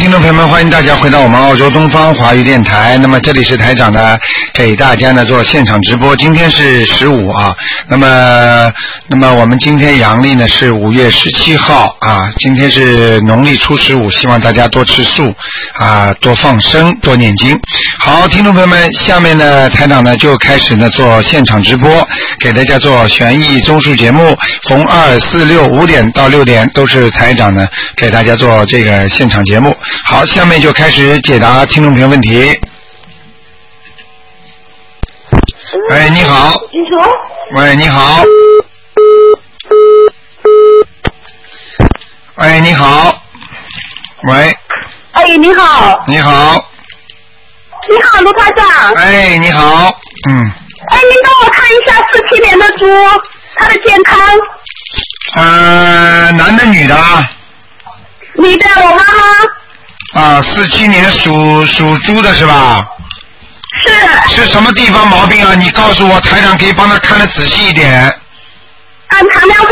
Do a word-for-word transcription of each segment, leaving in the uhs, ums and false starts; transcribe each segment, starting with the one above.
听众朋友们，欢迎大家回到我们澳洲东方华语电台。那么这里是台长呢，给大家呢做现场直播。今天是十五啊，那么那么我们今天阳历呢是五月十七号啊，今天是农历初十五，希望大家多吃素啊，多放生，多念经。好，听众朋友们，下面呢台长呢就开始呢做现场直播，给大家做悬疑综述节目，逢二四六五点到六点都是台长呢给大家做这个现场节目。好，下面就开始解答听众朋友问题。喂，你好。喂，你好。喂，你好。喂。 哎，你好。 你好。 你好，卢台长。 哎，你好。嗯。 哎，您帮我看一下四七年的猪，它的健康。 呃，男的女的？ 女的，我妈妈。 啊，四七年属属猪的是吧？ 是。 是什么地方毛病啊？你告诉我，台长可以帮他看得仔细一点。 嗯，糖尿病。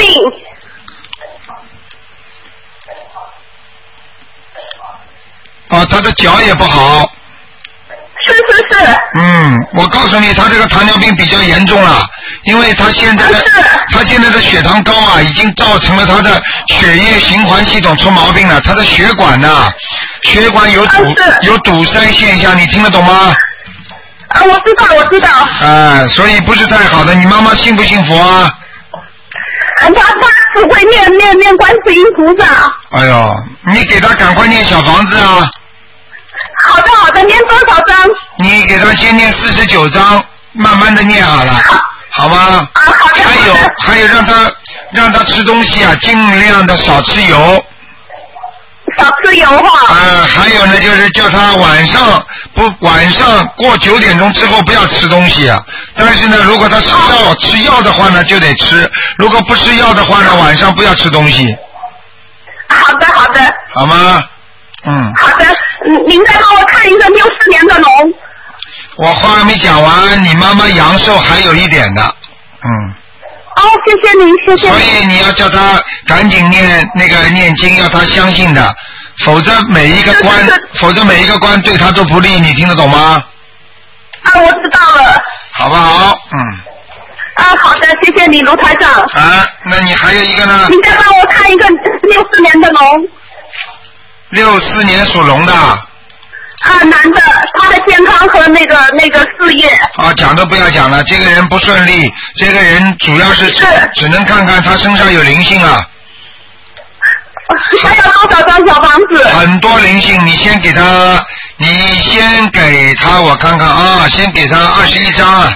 哦，他的脚也不好。 是是是。 嗯，我告诉你，他这个糖尿病比较严重了，因为他现在的他现在的血糖高啊，已经造成了他的血液循环系统出毛病了，他的血管呐、啊，血管有堵、啊、有堵塞现象，你听得懂吗？ 啊，我知道，我知道。 啊，所以不是太好的。你妈妈信不信佛啊？ 他他只会念念念观世音菩萨。 哎呦，你给他赶快念小房子啊！ 好的好的，念多少张？ 你给他先念四十九章，慢慢的念好了，好, 好吗？ 啊，好的。 还有还有，让他让他吃东西啊，尽量的少吃油。 少吃油哈。 啊、呃，还有呢，就是叫他晚上不晚上过九点钟之后不要吃东西啊。但是呢，如果他吃药、哦、吃药的话呢，就得吃；如果不吃药的话呢，晚上不要吃东西。 好的好的。 好吗？嗯。 好的，您再帮我看一个六四年的龙。 我话还没讲完，你妈妈阳寿还有一点的，嗯。 哦，谢谢您，谢谢。 所以你要叫他赶紧念那个念经，要他相信的，否则每一个关，是是是否则每一个关对他都不利，你听得懂吗？ 啊，我知道了。 好不好？嗯。 啊，好的，谢谢你，卢台长。 啊，那你还有一个呢？ 你再帮我看一个六四年的龙。 六四年属龙的。 啊，男的，他的健康和那个那个事业。 啊，讲都不要讲了，这个人不顺利，这个人主要是只只能看看他身上有灵性啊。 还有多少张小房子？ 很多灵性，你先给他，你先给他，我看看啊，先给他二十一张啊。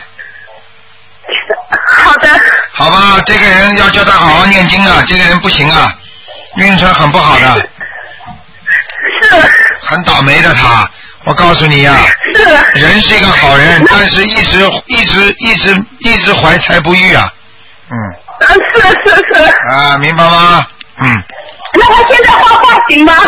好的。 好吧，这个人要叫他好好念经啊，这个人不行啊，运程很不好的。 是。 很倒霉的他，我告诉你呀、啊， 是。 人是一个好人，但是一直一直一直一直怀才不遇啊。嗯。 嗯，是是是。 啊，明白吗？嗯。 那他现在画画行吗？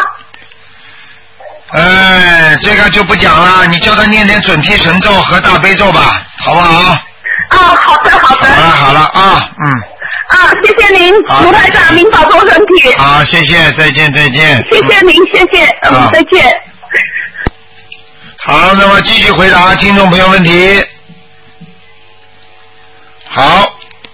哎，这个就不讲了，你叫他念点准提神咒和大悲咒吧，好不好？ 啊，好的好的。 好了好了啊，嗯。 啊，谢谢您，卢台长，您保重身体。 好，谢谢，再见再见。 谢谢您，谢谢，嗯，啊、再见。 好，那么继续回答听众朋友问题。好，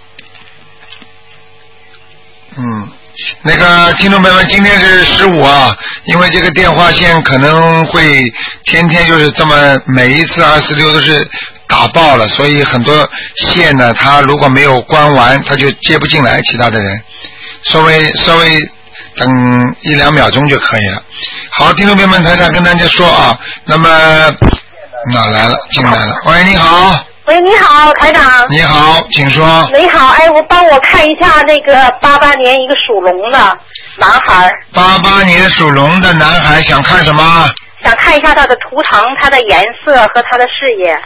嗯。那个听众朋友们，今天是十五啊，因为这个电话线可能会天天就是这么，每一次二四六都是打爆了，所以很多线呢，它如果没有关完，它就接不进来其他的人，稍微稍微等一两秒钟就可以了。好，听众朋友们，台长跟大家说啊，那么哪来了？进来了，喂，你好。 喂，你好，台长。 你好，请说。 你好，哎，我帮我看一下那个八八年一个属龙的男孩。 八八年属龙的男孩想看什么？ 想看一下他的图腾、他的颜色和他的事业。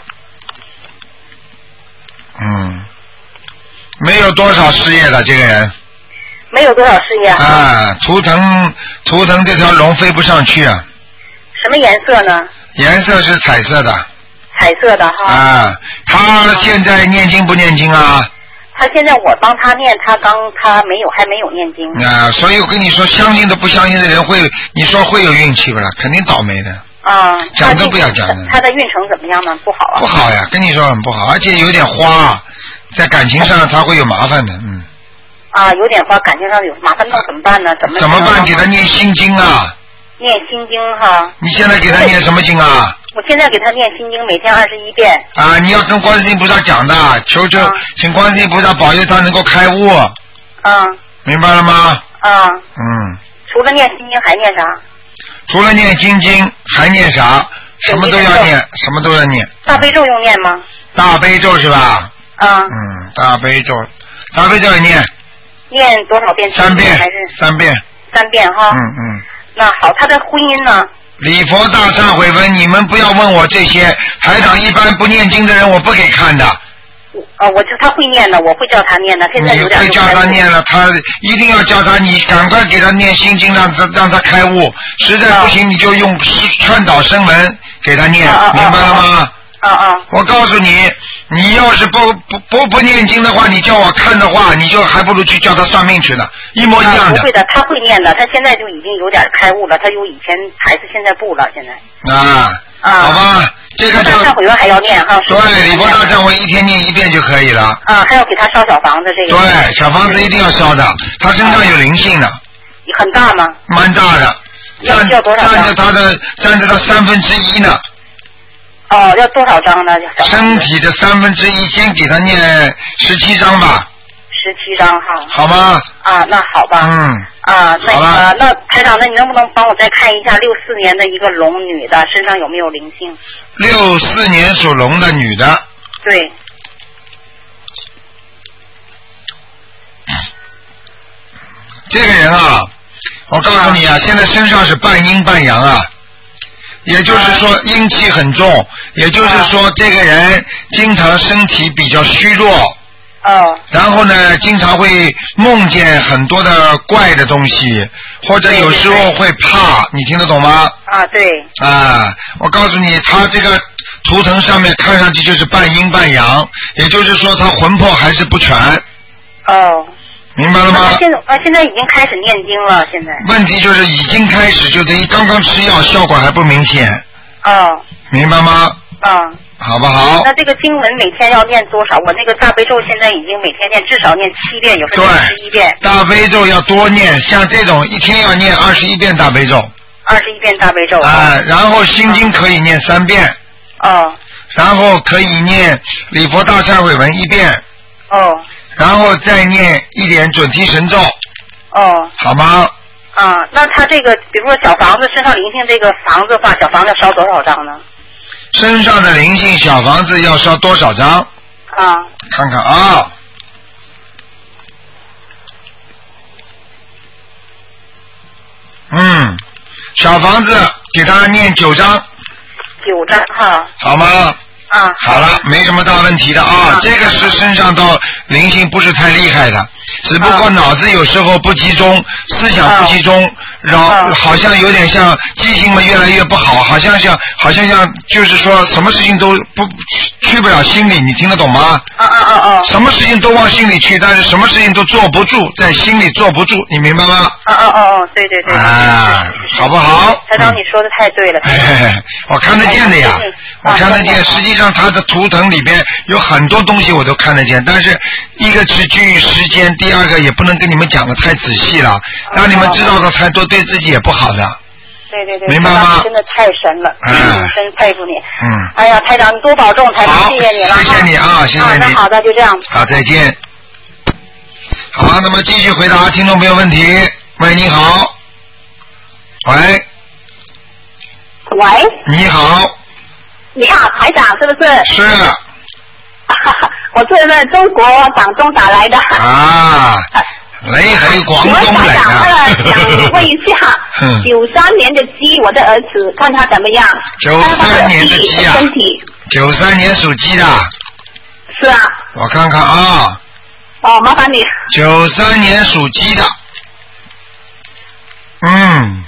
嗯，没有多少事业的这个人。 没有多少事业。 啊，图腾图腾这条龙飞不上去啊。 什么颜色呢？ 颜色是彩色的。 彩色的哈。 啊，他现在念经不念经啊？ 他现在我帮他念，他刚他没有还没有念经。 啊，所以我跟你说，相信都不相信的人会，你说会有运气不啦？肯定倒霉的。 啊， 讲都不要讲的。 他的运程怎么样呢？不好啊。 不好呀，跟你说很不好，而且有点花，在感情上他会有麻烦的，嗯。 啊，有点花，感情上有麻烦，那怎么办呢？怎么怎么办？给他念心经啊。 念心经哈。 你现在给他念什么经啊？ 我现在给他念心经，每天二十一遍。 啊，你要跟观世音菩萨讲的，求求、啊、请观世音菩萨保佑他能够开悟。 啊。 明白了吗？ 啊。 嗯。 除了念心经还念啥？ 除了念心经还念啥？什么都要念，什么都要念。 大悲咒用念吗？ 大悲咒是吧？ 啊。 嗯，大悲咒，大悲咒也念。 念多少遍？ 三遍。 还是三遍。 三遍哈。 嗯嗯。 那好，他的婚姻呢？ 礼佛大忏悔文，你们不要问我这些，台长一般不念经的人我不给看的。 啊，我就他会念的，我会叫他念的。现在有点。 你会叫他念了，他一定要叫他，你赶快给他念心经，让他让他开悟。实在不行，你就用劝导声闻给他念， 啊、 明白了吗？ 啊啊！ 我告诉你，你要是不不不不念经的话，你叫我看的话，你就还不如去叫他算命去呢，一模一样的。 啊、不会的，他会念的，他现在就已经有点开悟了，他有以前孩子现在不了，现在。啊。 啊。好吧，这个就。 大忏悔文还要念哈。 对，礼佛大忏悔一天念一遍就可以了。 啊，还要给他烧小房子这个。 对，小房子一定要烧的，他身上有灵性的。 很大吗？ 蛮大的，占占着他的占着他三分之一呢。 哦，要多少张呢？ 身体的三分之一，先给他念十七张吧。 十七张哈。 好吗？ 啊，那好吧。 嗯。 啊，那个，那台长，那你能不能帮我再看一下六四年的一个龙女的身上有没有灵性？ 六四年属龙的女的。 对。 这个人啊，我告诉你啊，现在身上是半阴半阳啊。也就是说阴气很重，也就是说这个人经常身体比较虚弱， 哦， 然后呢经常会梦见很多的怪的东西，或者有时候会怕，你听得懂吗？ 啊，对。 啊，我告诉你，他这个图腾上面看上去就是半阴半阳，也就是说他魂魄还是不全。 哦。 明白了吗？ 现在啊，现在已经开始念经了。现在问题就是已经开始，就等于刚刚吃药，效果还不明显。 哦。 明白吗？ 啊、 嗯。好不好？ 那这个经文每天要念多少？我那个大悲咒现在已经每天念，至少念七遍，有时候念十一遍。 大悲咒要多念，像这种一天要念二十一遍大悲咒。 二十一遍大悲咒。 啊、呃，然后心经可以念三遍。 哦。 然后可以念礼佛大忏悔文一遍。 哦。 然后再念一点准提神咒。 哦。 好吗？ 啊，那他这个，比如说小房子身上灵性，这个房子的话，小房子要烧多少张呢？ 身上的灵性小房子要烧多少张？ 啊。 看看啊。嗯，小房子给他念九张。 九张哈。 好吗？ 啊， 好了，没什么大问题的啊。啊这个是身上到灵性不是太厉害的，只不过脑子有时候不集中，思想不集中，然后、啊、好像有点像记性嘛越来越不好，好像像好像像就是说什么事情都不去不了心里，你听得懂吗？ 啊啊啊啊！ 什么事情都往心里去，但是什么事情都坐不住，在心里坐不住，你明白吗？ 啊啊啊啊！对对对。 啊，好不好？ 台长，你说的太对了。 嗯、我看得见的呀，我看得见，实际上。他的图腾里边有很多东西我都看得见，但是一个是基于时间，第二个也不能跟你们讲的太仔细了，让你们知道的太多，对自己也不好的。 对对对， 明白吗？ 真的太神了， 嗯， 真佩服你。 嗯。 哎呀，台长，你多保重，台长，谢谢你了。 谢谢你啊，谢谢你。啊， 那好的，就这样。 好，再见。好，那么继续回答听众朋友问题。喂，你好。喂。 喂。 你好。 你好，台长是不是？ 是。 我是那中国广东打来的。 啊，雷海广东来的。 想问一下，九三年的鸡，我的儿子看他怎么样？ 九三年的鸡啊。 身体。 九三年属鸡的。 是啊。 我看看啊。 哦，麻烦你。 九三年属鸡的。嗯。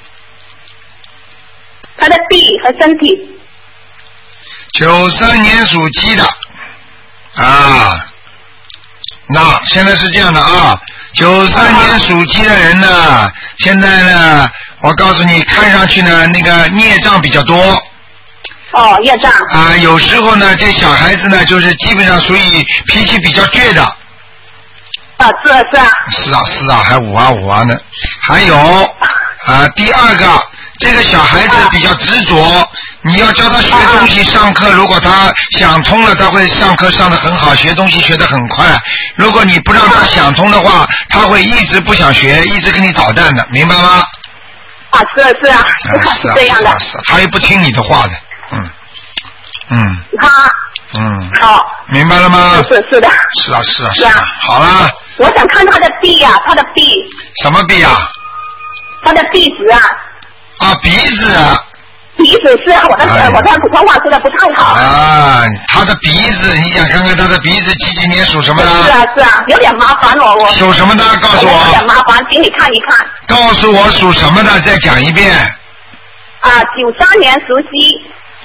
他的臂和身体。 九三年属鸡的，啊， 那现在是这样的啊，九三年属鸡的人呢，现在呢，我告诉你，看上去呢，那个孽障比较多。 哦，业障。 啊，有时候呢，这小孩子呢，就是基本上属于脾气比较倔的。 啊，是啊，是啊。 是啊，是啊，还五啊五啊呢。还有啊，第二个，这个小孩子比较执着，你要教他学东西，上课如果他想通了，他会上课上得很好，学东西学得很快。如果你不让他想通的话，他会一直不想学，一直跟你捣蛋的，明白吗？ 啊，是啊，是啊， 是啊， 这样的。 是啊，是啊，他也不听你的话的。嗯嗯， 他嗯， 好， 明白了吗？ 是是的， 是啊是啊是啊， 好啦。 我想看他的臂呀、啊，他的臂。 什么臂啊？ 他的鼻子啊。 啊，鼻子啊。 鼻子是我的，哎、我的普通话说的不太好。 啊，他的鼻子，你想看看他的鼻子几几年属什么的？ 是啊是啊，有点麻烦我我。 属什么的？告诉我。 有点麻烦，请你看一看。 告诉我属什么的，再讲一遍。 啊，九三年属鸡。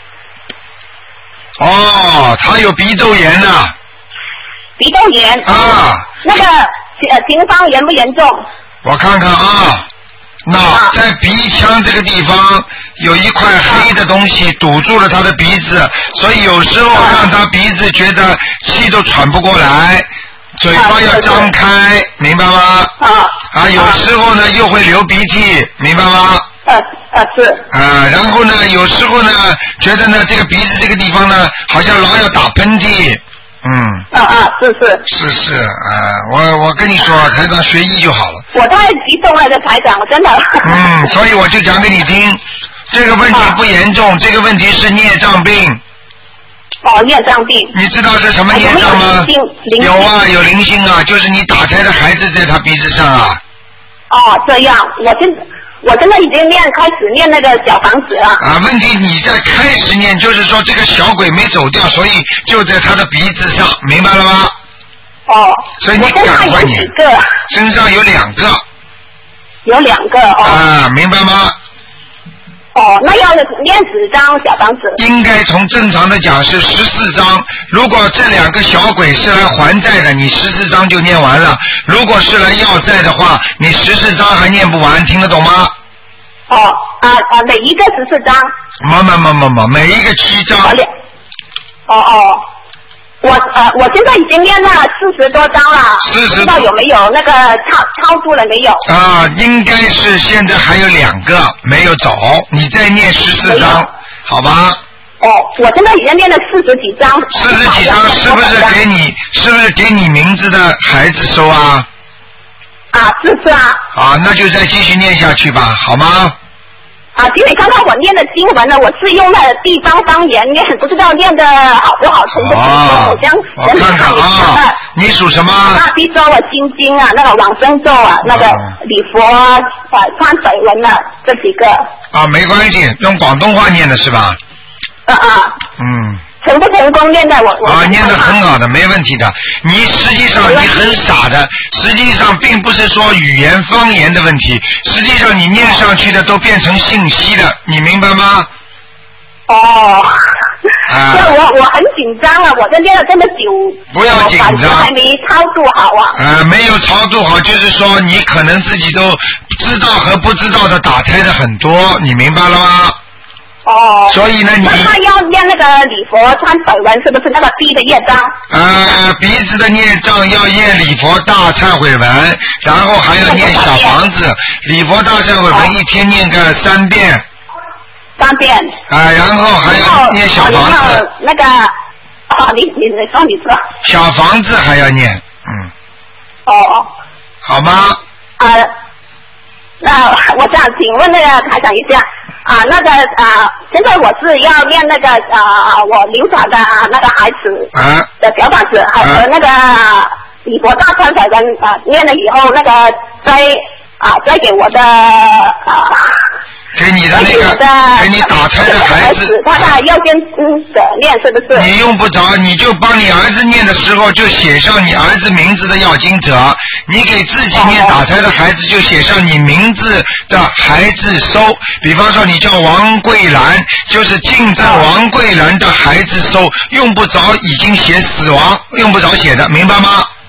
哦，他有鼻窦炎呐、啊。 鼻窦炎。 啊。 那个呃情况严不严重？ 我看看啊，那、啊、在鼻腔这个地方有一块黑的东西堵住了他的鼻子，所以有时候让他鼻子觉得气都喘不过来，嘴巴要张开，啊、明白吗？ 啊。 啊，有时候呢又会流鼻涕，明白吗？ 呃呃是。 啊，然后呢，有时候呢，觉得呢，这个鼻子这个地方呢，好像老要打喷嚏，嗯。 啊啊，是是。 是是啊，我我跟你说，台长学医就好了。 我太激动了，这台长，我真的。 嗯，所以我就讲给你听，这个问题不严重，啊、这个问题是孽障病。 哦，孽障病。 你知道是什么孽障吗？ 有, 有, 有啊，有灵性啊，就是你打胎的孩子在他鼻子上啊。 哦，这样，我现我现在已经念开始念那个小房子了。 啊，问题你在开始念，就是说这个小鬼没走掉，所以就在他的鼻子上，明白了吗？ 哦。 所以你赶快念。身上有两个。 有两个哦。 啊，明白吗？ 哦，那要念几张小房子？ 应该从正常的讲是十四张。如果这两个小鬼是来还债的，你十四张就念完了；如果是来要债的话，你十四张还念不完，听得懂吗？ 哦啊啊，每一个十四张。 没没没没没，每一个七张。 哦哦，我呃，我现在已经念了四十多张了， 四十不知道有没有那个超超度了没有？ 啊，应该是现在还有两个没有走，你再念十四张，好吧？ 哦，我现在已经念了四十几张。 四十几张是不是给你？是不是给你名字的孩子收啊？ 啊，是是啊。 啊，那就再继续念下去吧，好吗？ 啊，因为刚刚我念的经文呢，我是用了地方方言念，不知道念的好不好，从不清楚。我将我看看啊，你属什么？ 大悲咒啊，心经啊，那个往生咒啊，那个礼佛啊，穿水文啊，这几个。 啊，没关系，用广东话念的是吧？ 啊啊。 嗯。 成不成功念的我我啊，念得很好的，没问题的。你实际上你很傻的，实际上并不是说语言方言的问题，实际上你念上去的都变成信息的，你明白吗？ 哦。啊。这我我很紧张啊，我这念了这么久， 不要紧张， 还没操作好啊。 啊，没有操作好，就是说你可能自己都知道和不知道的打胎的很多，你明白了吗？ 哦， 所以呢，你那他要念那个礼佛忏悔文，是不是那个鼻的业障？ 呃，鼻子的孽障要念礼佛大忏悔文，然后还要念小房子。礼佛大忏悔文一天念个三遍。 三遍。 啊，然后还要念小房子。 那个，哦，你你你说你说。 小房子还要念，嗯。 哦哦。 好吗？ 啊，那我想请问那个台长一下。啊，那个啊，现在我是要念那个啊，我流产的啊那个孩子啊的小房子，还有那个礼佛大忏悔文啊，念了以后那个再啊再给我的啊。 给你的那个，给你打胎的孩子， 他的要先嗯的念是不是？ 你用不着，你就帮你儿子念的时候就写上你儿子名字的要经者，你给自己念打胎的孩子就写上你名字的孩子收。比方说你叫王桂兰，就是敬赠王桂兰的孩子收，用不着已经写死亡，用不着写的，明白吗？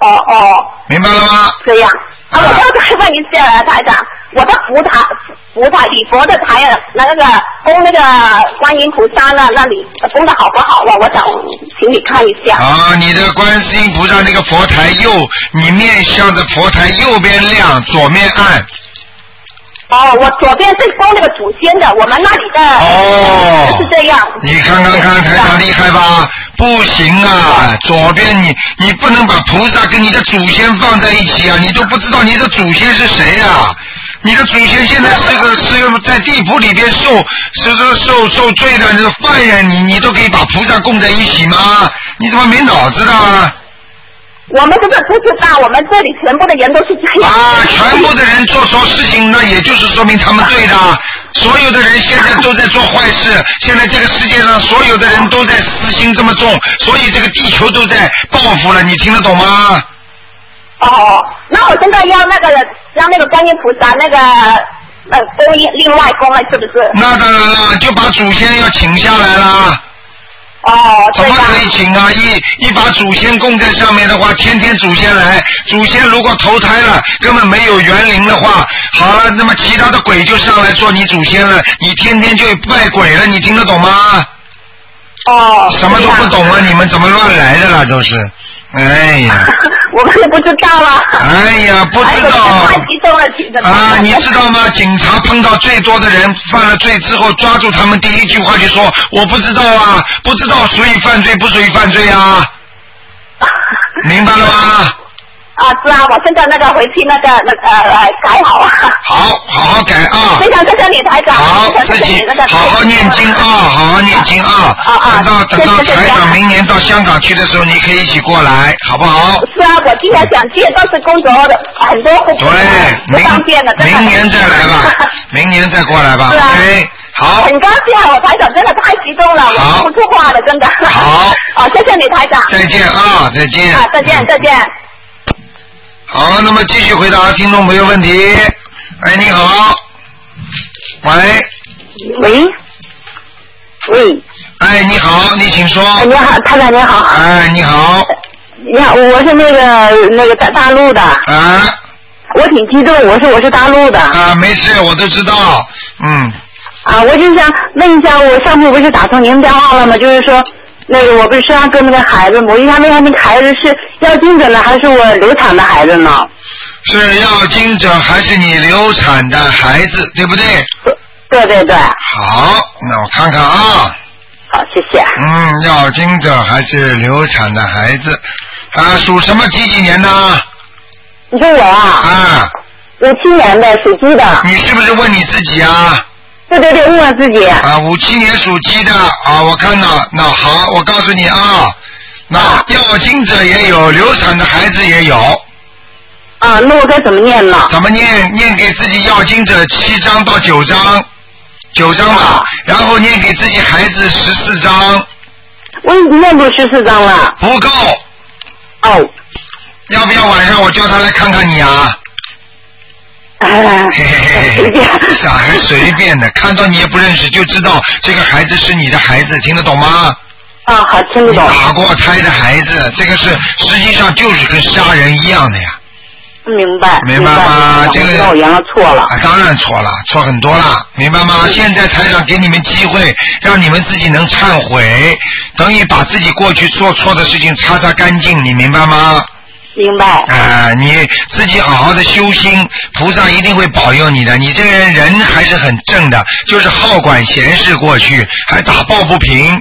哦哦。 明白了吗？ 这样。啊，我要再问一下台长，我的佛台、佛台礼佛的台那个供那个观音菩萨那那里供的好不好啊？我想请你看一下。 啊，你的观世音菩萨那个佛台右，你面向着佛台右边亮，左面暗。 哦，我左边是供那个祖先的，我们那里的哦是这样。 你看看看，台长厉害吧？不行啊，左边你你不能把菩萨跟你的祖先放在一起啊，你都不知道你的祖先是谁啊？你的祖先现在是个是个在地府里边受是是受受罪的这个犯人，你你都可以把菩萨供在一起吗？你怎么没脑子的啊？ 我们这个不知道，我们这里全部的人都是这样。 啊，全部的人做错事情，那也就是说明他们对的。所有的人现在都在做坏事，现在这个世界上所有的人都在私心这么重，所以这个地球都在报复了，你听得懂吗？ 哦，那我现在要那个让那个观音菩萨那个呃供另外供了，是不是？ 那当然了，就把祖先要请下来了。 哦， 怎么可以请啊？一一把祖先供在上面的话，天天祖先来，祖先如果投胎了，根本没有园灵的话，好了，那么其他的鬼就上来做你祖先了，你天天就拜鬼了，你听得懂吗？ 哦， 什么都不懂啊！你们怎么乱来的啦？都是，哎呀， 我们也不知道啊。 哎呀，不知道。 太激动了，听着。 啊，你知道吗？警察碰到最多的人犯了罪之后，抓住他们第一句话就说：“我不知道啊，不知道属于犯罪不属于犯罪啊。”明白了吗？ 啊，是啊，我现在那个回去那个那个呃改好啊。好， 好好改啊。 非常谢谢你台长。 好，自己好好念经啊，好好念经啊。啊啊。等到等到台长明年到香港去的时候，你可以一起过来，好不好？ 是啊，我今天想去，但是工作的很多不不方便的。 明年再来吧，明年再过来吧。 是啊。 OK，好。 很高兴，我台长真的太激动了，我说不出话了，真的。 好。 好，谢谢你台长。 再见啊，再见。 啊，再见，再见。 好，那么继续回答听众朋友问题。哎，你好。喂。 喂。喂。 哎，你好，你请说。 哎，你好，台长你好。 哎，你好。 你好，我是那个那个大大陆的。 啊。 我挺激动，我说我是大陆的。 啊，没事，我都知道。嗯。 啊，我就想问一下，我上次不是打通您电话了吗？就是说。那个我不是身上跟那个孩子，我一下问下那个孩子是要精者呢，还是我流产的孩子呢？ 是要精者还是你流产的孩子，对不对？ 对对对。 好，那我看看啊。 好，谢谢。 嗯，要精者还是流产的孩子？啊，属什么几几年呢？ 你说我啊？ 啊。 五七年的，属鸡的。 你是不是问你自己啊？ 对对对，问我自己。 啊，五七年属鸡的啊，我看到，那好，我告诉你啊，那要精者也有，流产的孩子也有。 啊，那我该怎么念呢？ 怎么念？念给自己要精者七张到九张，九张吧，啊、然后念给自己孩子十四张。 我已经念过十四张了。 不够。 哦。 要不要晚上我叫他来看看你啊？嘿嘿嘿嘿嘿，小孩随便的，看到你也不认识就知道这个孩子是你的孩子，听得懂吗？ 啊，好，听得懂。 打过胎的孩子，这个是实际上就是跟杀人一样的呀。 明白。 明白吗？这个我原来错了。 啊，当然错了，错很多了，明白吗？嗯、现在台长给你们机会，让你们自己能忏悔，等于把自己过去做错的事情擦擦干净，你明白吗？ 明白。 啊、呃，你自己好好的修心，菩萨一定会保佑你的。你这个人人还是很正的，就是好管闲事过去，还打抱不平。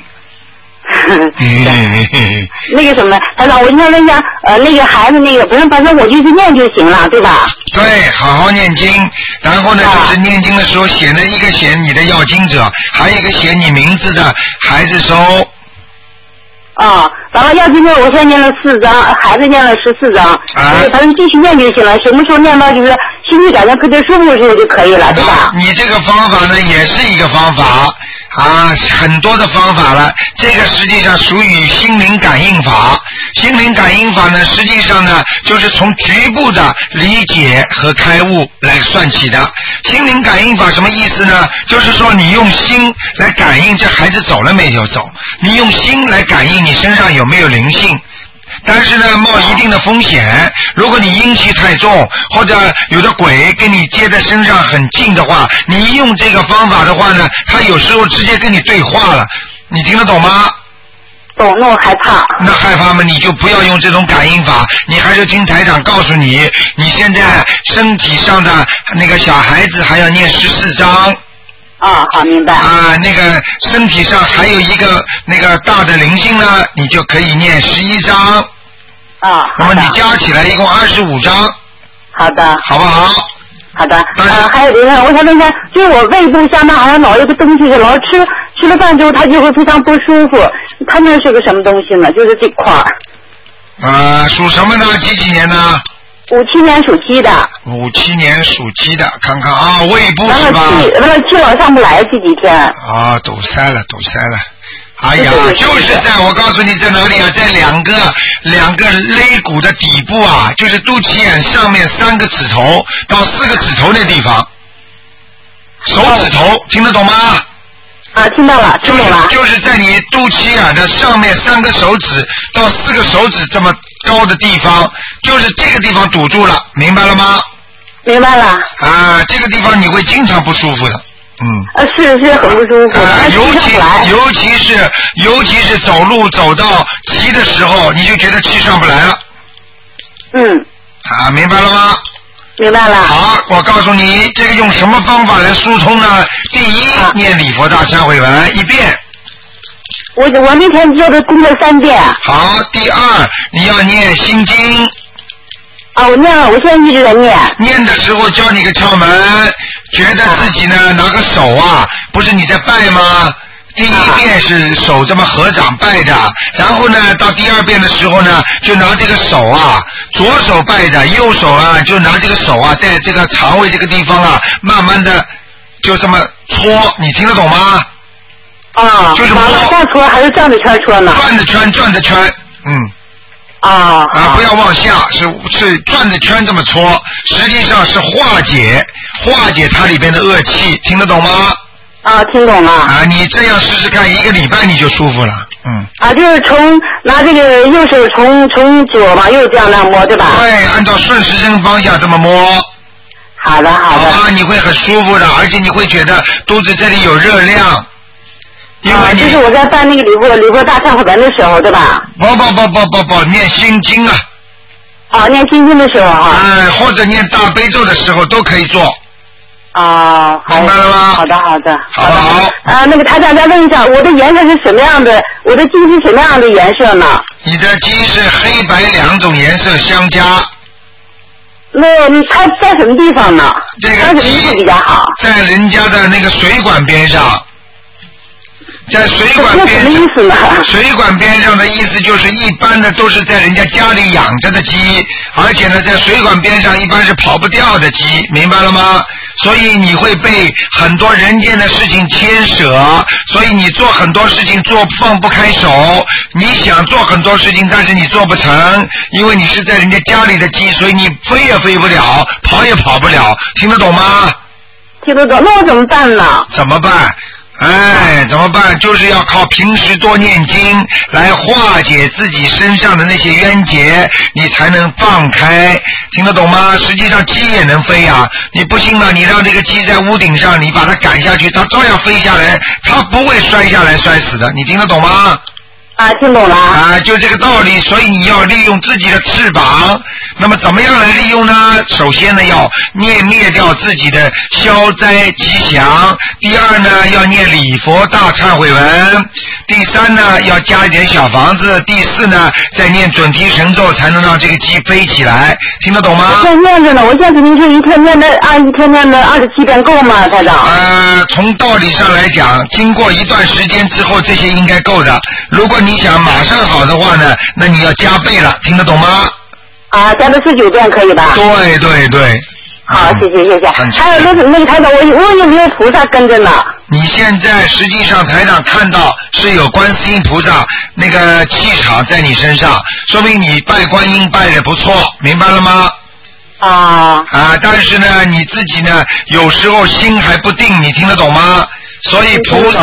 那个什么，台长，我想问一下，呃，那个孩子那个，不是，反正我就去念就行了，对吧？ 对，好好念经，然后呢，啊、就是念经的时候写了一个写你的要经者，还有一个写你名字的孩子收。 啊，然后要经者我现在念了四张，孩子念了十四张，啊，反正继续念就行了。什么时候念到就是心里感觉特别舒服的时候就可以了，对吧？ 你这个方法呢，也是一个方法啊，很多的方法了。这个实际上属于心灵感应法。心灵感应法呢，实际上呢，就是从局部的理解和开悟来算起的。心灵感应法什么意思呢？就是说你用心来感应这孩子走了没有走，你用心来感应你身上有没有灵性。 但是呢冒一定的风险。如果你阴气太重，或者有的鬼跟你接在身上很近的话，你一用这个方法的话呢，他有时候直接跟你对话了，你听得懂吗？ 懂，那我害怕。 那害怕嘛，你就不要用这种感应法，你还是听台长告诉你，你现在身体上的那个小孩子还要念十四章。 啊，好，明白。 啊，那个身体上还有一个那个大的灵性呢，你就可以念十一章。 啊， 那么你加起来一共二十五章。 好的。 好不好？ 好的。呃，还有一个，我想问一下，就是我胃部下面好像老有个东西，老吃吃了饭之后，它就会非常不舒服。它那是个什么东西呢？就是这块儿。 呃，属什么呢？几几年呢？ 五七年属鸡的。 五七年属鸡的，看看啊，胃部是吧？ 那个气老上不来这几天。 啊，堵塞了，堵塞了。哎呀，就是在我告诉你在哪里啊，在两个两个肋骨的底部啊，就是肚脐眼上面三个指头到四个指头那地方，手指头听得懂吗？ 啊，听到了，听懂了。 就是、就是在你肚脐眼的上面三个手指到四个手指这么高的地方，就是这个地方堵住了，明白了吗？ 明白了。 啊，这个地方你会经常不舒服的。嗯， 呃，是是很不舒服， 呃、尤其尤其是尤其是走路走到急的时候，你就觉得气上不来了。 嗯。 啊，明白了吗？ 明白了。 好，我告诉你，这个用什么方法来疏通呢？第一，啊、念礼佛大忏悔文一遍。 我我那天做的功课三遍。 好，第二，你要念心经。 啊，我念了，我现在一直在念。 念的时候教你个窍门，觉得自己呢拿个手啊，不是你在拜吗？第一遍是手这么合掌拜着，然后呢到第二遍的时候呢，就拿这个手啊，左手拜着，右手啊就拿这个手啊，在这个肠胃这个地方啊，慢慢的就这么搓，你听得懂吗？ 啊， 就是摸。 往下搓还是转着圈搓呢？ 转着圈，转着圈，嗯。 啊啊！不要往下，是是转着圈这么搓，实际上是化解化解它里边的恶气，听得懂吗？ 啊，听懂了。 啊，你这样试试看，一个礼拜你就舒服了，嗯。 啊，就是从拿这个右手从从左往右这样来摸，对吧？ 对，按照顺时针方向这么摸。 好的，好的。 啊，你会很舒服的，而且你会觉得肚子这里有热量。因为你、 啊、就是我在办那个礼佛礼佛大忏悔文的时候，对吧？ 不不不不不不，念心经啊。 啊，念心经的时候啊。 哎，或者念大悲咒的时候都可以做。 啊， 明白了吗？ 好的，好的， 好不好？ 啊，那个台长再问一下，我的颜色是什么样的？我的鸡是什么样的颜色呢？ 你的鸡是黑白两种颜色相加。 那它在什么地方呢？ 这个鸡比较好， 在人家的那个水管边上。在水管边上，水管边上的意思就是一般的都是在人家家里养着的鸡，而且呢，在水管边上一般是跑不掉的鸡，明白了吗？所以你会被很多人间的事情牵扯，所以你做很多事情做放不开手，你想做很多事情，但是你做不成，因为你是在人家家里的鸡，所以你飞也飞不了，跑也跑不了，听得懂吗？ 听得懂，那我怎么办呢？ 怎么办？哎，怎么办？就是要靠平时多念经来化解自己身上的那些冤结，你才能放开，听得懂吗？实际上鸡也能飞啊，你不信吗？你让这个鸡在屋顶上，你把它赶下去，它照样飞下来，它不会摔下来摔死的，你听得懂吗？ 啊，听懂了。 啊，就这个道理，所以你要利用自己的翅膀。那么怎么样来利用呢？首先呢，要念灭掉自己的消灾吉祥。第二呢，要念礼佛大忏悔文。第三呢，要加一点小房子。第四呢，再念准提神咒，才能让这个鸡飞起来。听得懂吗？ 我现在念着呢，我现在您说一天念的啊，一天念的二十七遍够吗，台长？ 呃，从道理上来讲，经过一段时间之后，这些应该够的。如果你想马上好的话呢，那你要加倍了，听得懂吗？ 啊，加到十九遍可以吧？ 对对对。 好，谢谢谢谢。还有那个那个台长，我我有没有菩萨跟着呢？ 你现在实际上台长看到是有观世音菩萨那个气场在你身上，说明你拜观音拜得不错，明白了吗？ 啊。 啊，但是呢，你自己呢，有时候心还不定，你听得懂吗？所以菩萨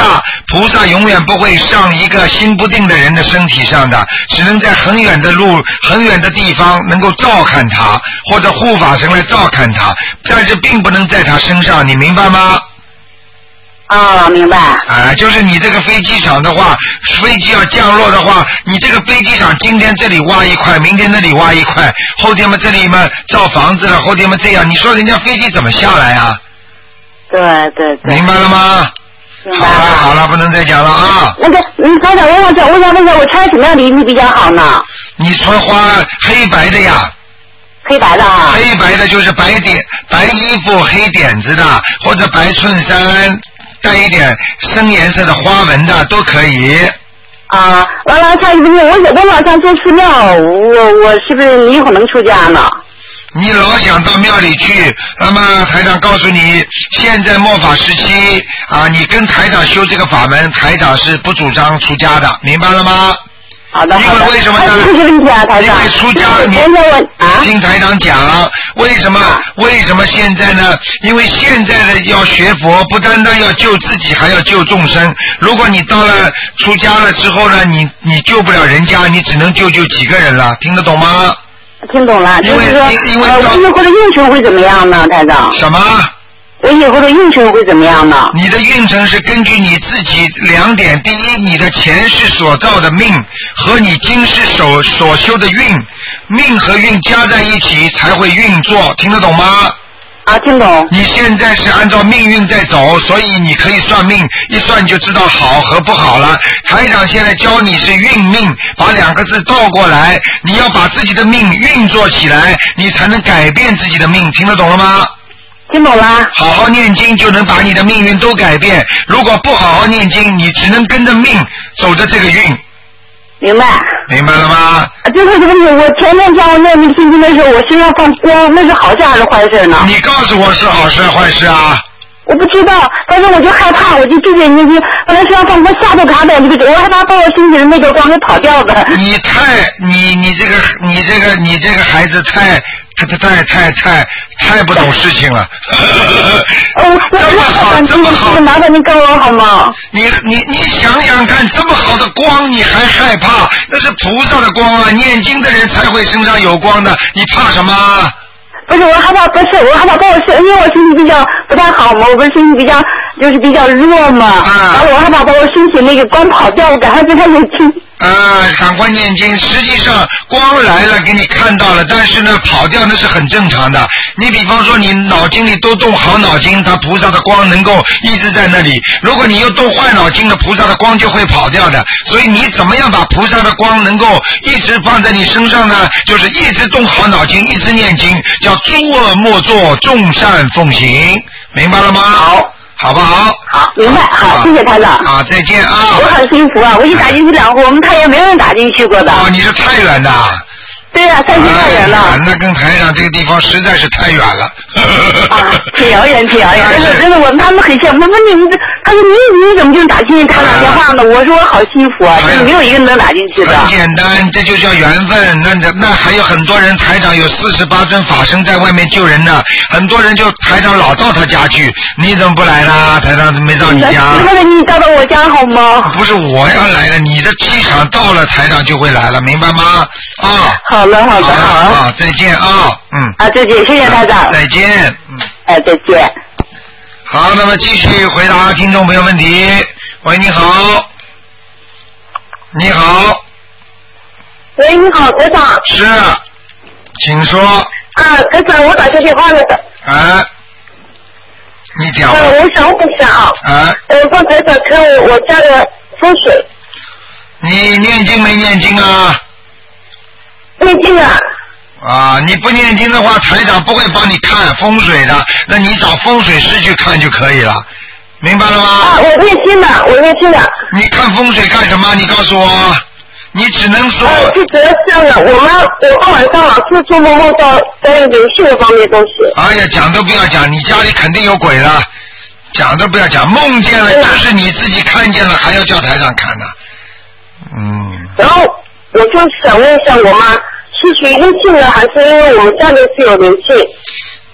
菩萨永远不会上一个心不定的人的身体上的，只能在很远的路很远的地方能够照看他，或者护法神来照看他，但是并不能在他身上，你明白吗？ 啊，明白。 啊，就是你这个飞机场的话，飞机要降落的话，你这个飞机场今天这里挖一块，明天那里挖一块，后天嘛这里嘛造房子了，后天嘛这样，你说人家飞机怎么下来啊？ 对对对。 明白了吗？ 明白好了好了，不能再讲了啊。 那个，嗯，台长，我想讲，我想问一下，我穿什么样的衣服比较好呢？ 你穿花黑白的呀。 黑白的啊。 黑白的就是白点白衣服黑点子的，或者白衬衫带一点深颜色的花纹的都可以。 啊，完了，下一个问我我老想做寺庙，我我是不是以后能出家呢？ 你老想到庙里去，那么台长告诉你，现在末法时期啊，你跟台长修这个法门，台长是不主张出家的，明白了吗？ 好的，好的。 因为为什么呢？ 这个问题啊，台长。 因为出家，你听台长讲，为什么？为什么现在呢？因为现在的要学佛，不单单要救自己，还要救众生。如果你到了出家了之后呢，你你救不了人家，你只能救救几个人了，听得懂吗？ 听懂了， 因为就是说， 因为呃，我以后的运程会怎么样呢，台长？ 什么？ 我以后的运程会怎么样呢？ 你的运程是根据你自己两点：第一，你的前世所造的命和你今世所所修的运，命和运加在一起才会运作，听得懂吗？ 啊，听懂。 你现在是按照命运在走，所以你可以算命，一算就知道好和不好了。台长现在教你是运命，把两个字倒过来，你要把自己的命运作起来，你才能改变自己的命，听得懂了吗？ 听懂了。 好好念经就能把你的命运都改变，如果不好好念经，你只能跟着命走着这个运。 明白。 明白了吗？ 最后一个问题，我前天讲我念那个心经的时候，我身上放光，那是好事还是坏事呢？ 你告诉我是好事坏事啊？ 我不知道，但是我就害怕，我就对着念经，本来身上放光吓得嘎的，你不我害怕把我身体的那个光给跑掉的。 你太你你这个你这个你这个孩子太太太太太太不懂事情了。 哦， 这么好，这么好， 麻烦您告我好吗？ 你你你想想看，这么好的光你还害怕？那是菩萨的光啊！念经的人才会身上有光的，你怕什么？ 不是，我害怕，不是，我害怕把我身，因为我身体比较不太好嘛，我不是身体比较就是比较弱嘛， 啊、 然后我害怕把我身体那个光跑掉，我赶快跟他念经。 啊，赶快念经！实际上光来了给你看到了，但是呢跑掉那是很正常的。你比方说你脑筋里都动好脑筋，它菩萨的光能够一直在那里。如果你又动坏脑筋了，菩萨的光就会跑掉的。所以你怎么样把菩萨的光能够一直放在你身上呢？就是一直动好脑筋，一直念经，叫诸恶莫作，众善奉行，明白了吗？好。好不好？ 好，明白。好，谢谢台长。 好，再见啊！ 我很幸福啊！我一打进去两户，我们太原没有人打进去过的。 哦，你是太原的。 对呀、啊，山西太原的、 哎。那跟台长这个地方实在是太远了。 啊，挺遥远，挺遥远。真的，真的，我们他们很羡慕。他说你们这，他说你你怎么就打进去台长电话呢？我说我好幸福啊，真的没有一个人能打进去的。 很简单，这就叫缘分。那那还有很多人，台长有四十八尊法身在外面救人呢。很多人就台长老到他家去，你怎么不来呢？台长没到你家。 或者你到到我家好吗？ 不是我要来了，你的气场到了，台长就会来了，明白吗？啊。 好了，好的，好了。 啊，再见啊，嗯。 啊，再见，谢谢台长。 再见，嗯。 哎，再见。 好，那么继续回答听众朋友问题。喂，你好。你好。 喂，你好，台长。 是，请说。 啊，台长，我打错电话了的。 哎，你讲。 呃，我想问一下啊。 哎。 呃，帮台长看我我家的风水。 你念经没念经啊？ 念经啊。 啊，你不念经的话，台长不会帮你看风水的，那你找风水师去看就可以了，明白了吗？ 啊，我念经的，我念经的。 你看风水干什么？你告诉我，你只能说。 呃，就主要是这样的，我妈我晚上老是做梦梦到关于灵性的方面的东西。 哎呀，讲都不要讲，你家里肯定有鬼了，讲都不要讲，梦见了就是你自己看见了，还要叫台长看呢。嗯。 然后我就想问一下我妈。是属于阴性的，还是因为我们家里是有灵性？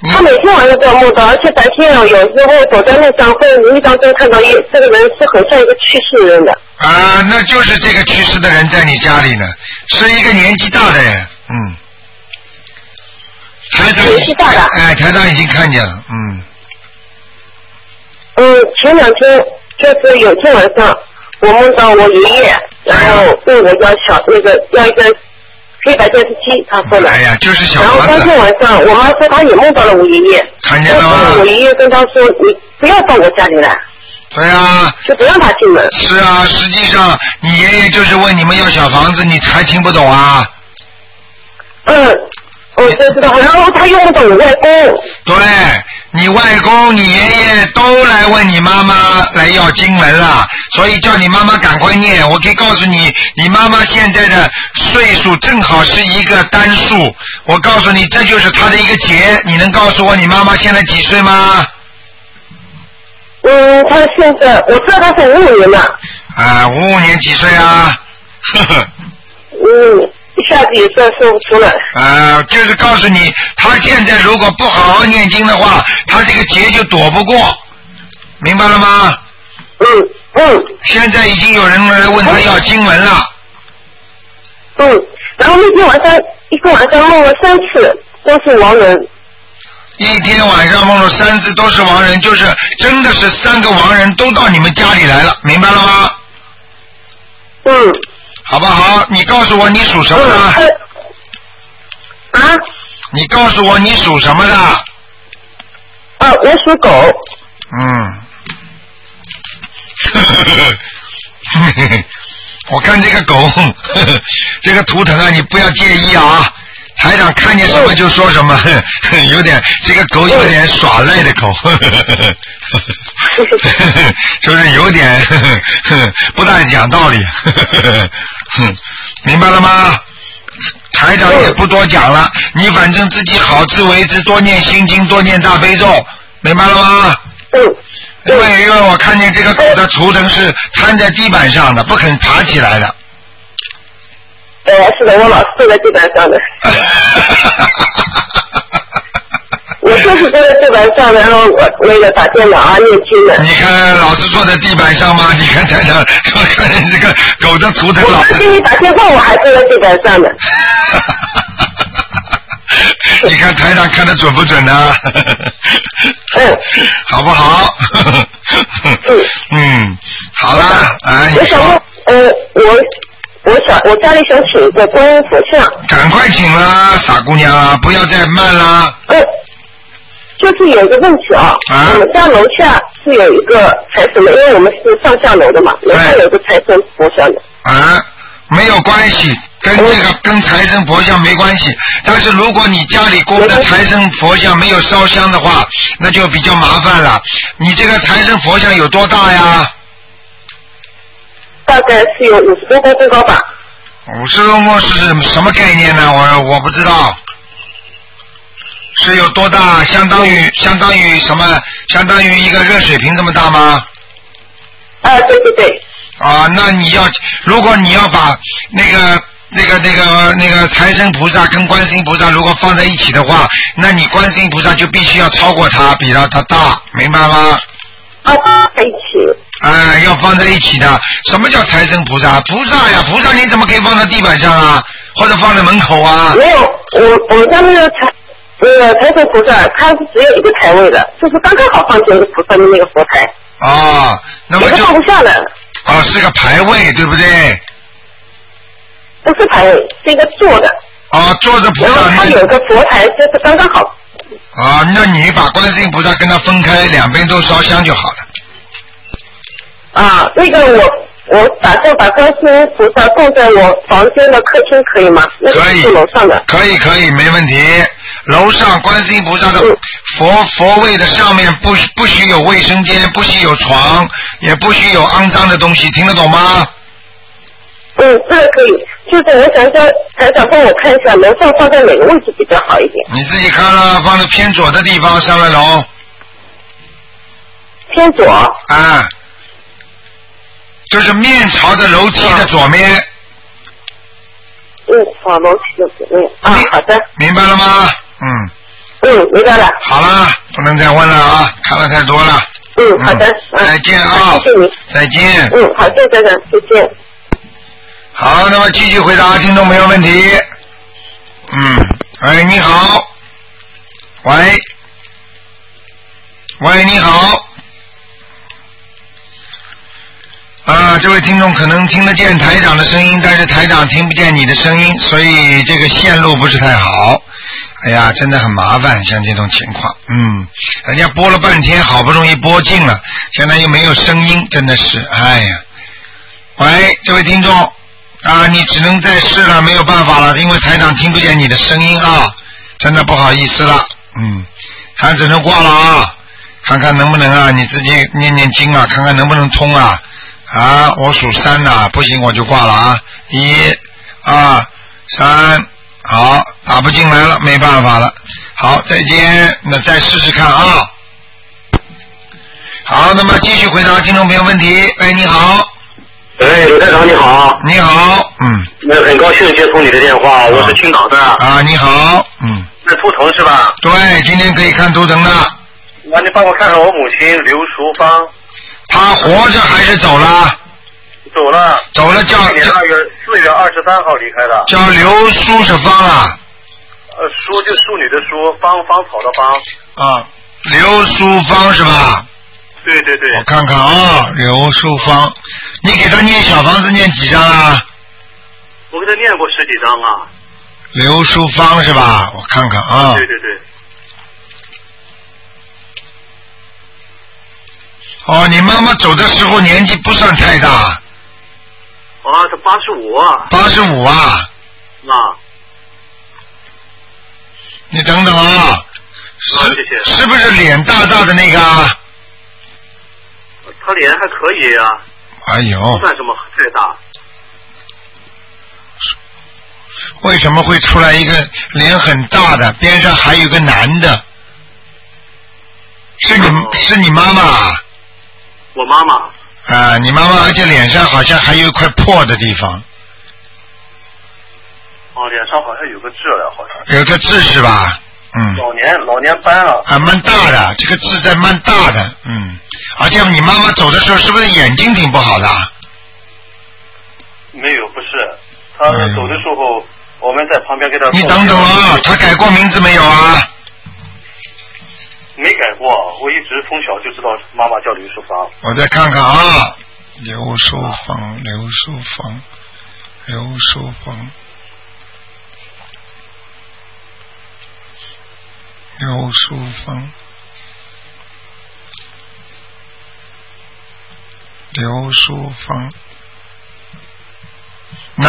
他每天晚上都要梦到，而且白天啊，有时候走在路上会无意当中看到一这个人是很像一个去世的人的。 啊，那就是这个去世的人在你家里呢，是一个年纪大的人，嗯。台长， 年纪大的。 哎，台长已经看见了，嗯。 嗯，前两天就是有天晚上，我梦到我爷爷，然后问我要小那个要一个黑白电视机，他说了。 哎呀，就是小然后当天晚上，我妈说她也梦到了我爷爷。 看见了吗？ 我爷爷跟她说：“你不要到我家里来。” 对啊。 就不让他进门。 是啊，实际上你爷爷就是问你们要小房子，你还听不懂啊？ 嗯。我就知道，然后他用不懂我外公。 对，你外公、你爷爷都来问你妈妈来要经文了，所以叫你妈妈赶快念。我可以告诉你，你妈妈现在的岁数正好是一个单数。我告诉你，这就是她的一个劫。你能告诉我你妈妈现在几岁吗？ 嗯，她现在我知道她是五五年的。 啊，五五年几岁啊？呵呵。 嗯。一下子也算说不出来。 啊、呃，就是告诉你，他现在如果不好好念经的话，他这个劫就躲不过，明白了吗？ 嗯嗯。 现在已经有人来问他要经文了。 嗯，然后那天晚上一个晚上梦了三次，都是亡人。 一天晚上梦了三次都是亡人，就是真的是三个亡人都到你们家里来了，明白了吗？ 嗯。 好不好？你告诉我你属什么的？ 啊？ 你告诉我你属什么的？ 啊，我属狗。 嗯。我看这个狗，呵呵这个图腾啊，你不要介意啊。台长看见什么就说什么，嗯、有点这个狗有点耍赖的狗，呵呵呵就是有点呵呵不大讲道理，呵呵明白了吗？台长也不多讲了，你反正自己好自为之，多念心经，多念大悲咒，明白了吗？ 嗯。 因为因为我看见这个狗的图腾是瘫在地板上的，不肯爬起来的。 对，是的，我老是坐在地板上的。我就是坐在地板上，然后我那个打电脑啊、念经的。 你看老是坐在地板上吗？你看台长，我看见这个狗的图腾老。 我给你打电话，我还坐在地板上的。 你看台长看得准不准呢？ 嗯。 好不好？嗯。嗯，好了，啊，你说。 我想问，呃，我。我想我家里想请一个观音佛像。 赶快请啦，傻姑娘啊，不要再慢啦。 呃，就是有一个问题啊，啊我们家楼下是有一个财神的，因为我们是上下楼的嘛，楼下有一个财神佛像的。 啊，没有关系，跟这个、嗯、跟财神佛像没关系。但是如果你家里供的财神佛像没有烧香的话，那就比较麻烦了。你这个财神佛像有多大呀？ 大概是有五十多公分高吧。 五十多公分是什么概念呢？我我不知道。是有多大？相当于相当于什么？相当于一个热水瓶这么大吗？ 啊，对对对。 啊，那你要如果你要把那个那个那个那个财神菩萨跟观世音菩萨如果放在一起的话，那你观世音菩萨就必须要超过它，比它它大，明白吗？ 啊，在一起。 哎，要放在一起的。什么叫财神菩萨？菩萨呀，菩萨你怎么可以放在地板上啊？或者放在门口啊？ 没有，我我们家那个财那个财神菩萨，它是只有一个台位的，就是刚刚好放进个菩萨的那个佛台。 哦，那么就放不下了。 哦，是个牌位，对不对？ 不是牌位，是一个坐的。 哦，坐着菩萨。 然后它有个佛台，就是刚刚好。 啊、哦，那你把观世音菩萨跟它分开，两边都烧香就好了。 啊，那个我我打算把观世音菩萨供在我房间的客厅，可以吗？那个是楼上的。 可以可以，没问题。楼上观世音菩萨的佛、嗯、佛位的上面不不许有卫生间，不许有床，也不许有肮脏的东西，听得懂吗？ 嗯，这个可以。就是我想叫台长帮我看一下，楼上放在哪个位置比较好一点？ 你自己看了，放在偏左的地方，上了楼。 偏左。 啊。就是面朝着楼梯的左面。 嗯，朝楼梯的左面。啊，好的。 明白了吗？嗯。 嗯，明白了。 好了，不能再问了啊，看了太多了。 嗯，好的。 嗯、再见啊！ 谢谢你。 再见。 嗯，好，谢谢台长，再见。 好，那么继续回答听众朋友问题。嗯，喂，你好。喂，喂，你好。啊，这位听众可能听得见台长的声音，但是台长听不见你的声音，所以这个线路不是太好。哎呀，真的很麻烦，像这种情况，嗯，人家播了半天，好不容易播尽了，现在又没有声音，真的是，哎呀。喂，这位听众啊，你只能再试了，没有办法了，因为台长听不见你的声音啊，真的不好意思了，嗯，还只能挂了啊，看看能不能啊，你自己念念经啊，看看能不能通啊。啊，我数三呐，不行我就挂了啊！一、二、三，好，打不进来了，没办法了。好，再见，那再试试看啊。好，那么继续回答听众朋友问题。喂，你好。 哎，刘台长你好。 你好，嗯。 那很高兴接通你的电话，啊、我是青岛的。 啊，你好，嗯。 是图腾是吧？ 对，今天可以看图腾的。 那你帮我看看我母亲刘淑芳。 他活着还是走了？ 走了。 走了叫。 今年二月四月二十三号离开的。 叫刘淑是芳啊。 呃，淑就淑女的淑，芳芳草的芳。 啊，刘淑芳是吧？ 对对对。 我看看啊，刘淑芳，你给他念小房子念几张啊？ 我给他念过十几张啊。 刘淑芳是吧？我看看啊。 对对对。 哦，你妈妈走的时候年纪不算太大。 啊，她八十五。 八十五啊。 啊。 你等等啊。 是、啊、谢谢。 是不是脸大大的那个啊？ 她脸还可以啊。 哎呦。 不算什么太大。 为什么会出来一个脸很大的，边上还有个男的？是你、哦、是你妈妈？ 我妈妈。 啊，你妈妈，而且脸上好像还有一块破的地方。 哦，脸上好像有个痣了，好像。 有个痣是吧？嗯。 老年老年斑了。 啊，蛮大的，这个痣在蛮大的，嗯。而且你妈妈走的时候是不是眼睛挺不好的？ 没有，不是。她走的时候，嗯、我们在旁边给她。 你等等啊，她改过名字没有啊？ 没改过，我一直从小就知道妈妈叫刘淑芳。 我再看看啊，刘淑芳，刘淑芳，刘淑芳，刘淑芳，刘淑芳，那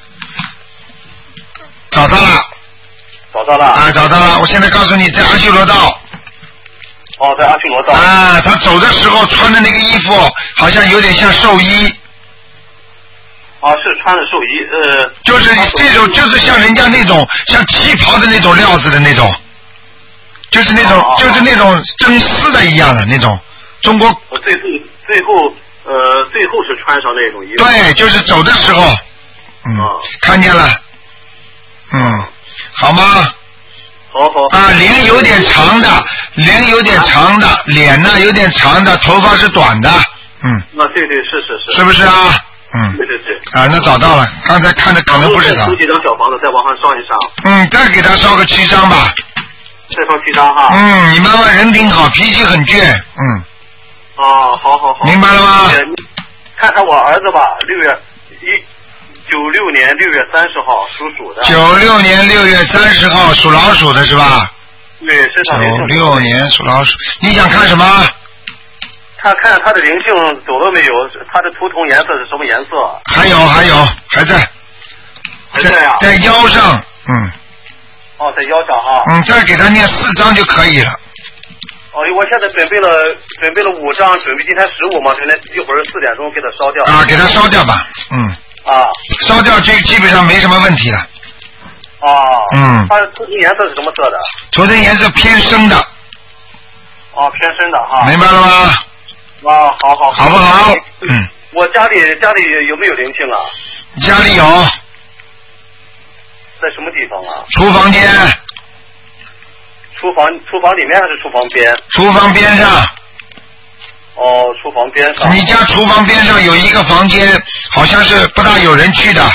找到了， 找到了啊，找到了！我现在告诉你，在阿修罗道。 哦，在阿修罗道。 啊，他走的时候穿的那个衣服，好像有点像寿衣。 啊，是穿的寿衣，呃。 就是这种，就是像人家那种像旗袍的那种料子的那种，就是那种， 啊、 就是那种真丝的一样的那种。中国。 我最后最后呃最后是穿上那种衣服。 对，就是走的时候。嗯。啊、看见了。嗯，好吗？ 好好啊，脸有点长的，脸有点长的，脸呢有点长的，头发是短的，嗯。 那对对是是是。 是不是啊？嗯。 对对对。 啊，那找到了，刚才看的可能不是他。 收几张小房子，再往上烧一烧。 嗯，再给他烧个七张吧。 再烧七张哈。 嗯，你妈妈人挺好，脾气很倔，嗯。 哦，好好好。 明白了吗？ 看看我儿子吧，六月一。九六年六月三十号属鼠的。 九六年六月三十号属老鼠的是吧？ 对，身上灵性。 九六年属老鼠，你想看什么？ 看看他的灵性走了没有？他的图腾颜色是什么颜色？ 还有还有还在。 还在啊。 在腰上，嗯。 哦，在腰上哈。 嗯，再给他念四张就可以了。 哦，我现在准备了准备了五张，准备今天十五嘛，今天一会儿四点钟给他烧掉。 啊，给他烧掉吧，嗯。 啊， 烧掉这基本上没什么问题了。 哦。 嗯。 它的图腾颜色是什么色的？ 图腾颜色偏深的。 哦，偏深的哈。 明白了吗？ 啊，好好。 好不好？嗯。 我家里家里有没有灵性啊？ 家里有。 在什么地方啊？ 厨房间。 厨厨房厨房里面还是厨房边？ 厨房边上。 哦，厨房边上。 你家厨房边上有一个房间，好像是不大有人去的。